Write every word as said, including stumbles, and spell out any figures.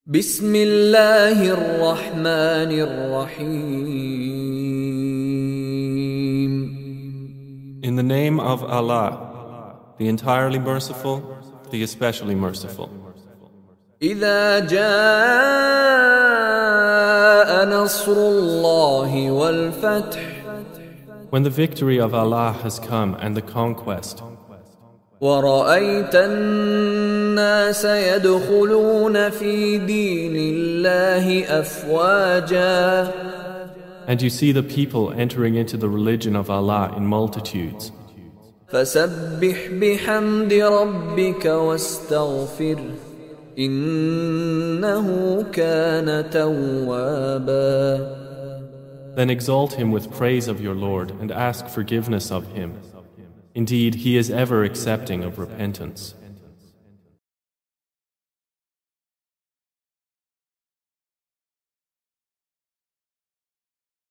بسم الله الرحمن الرحيم. In the name of Allah, the entirely merciful, the especially merciful. إذا جاء نصر الله والفتح. When the victory of Allah has come and the conquest, ورأيت الناس يدخلون في دين الله أفواجا. and you see the people entering into the religion of Allah in multitudes, فسبح بحمد ربك واستغفره إنه كان توابا. then exalt him with praise of your Lord and ask forgiveness of him. Indeed, he is ever accepting of repentance.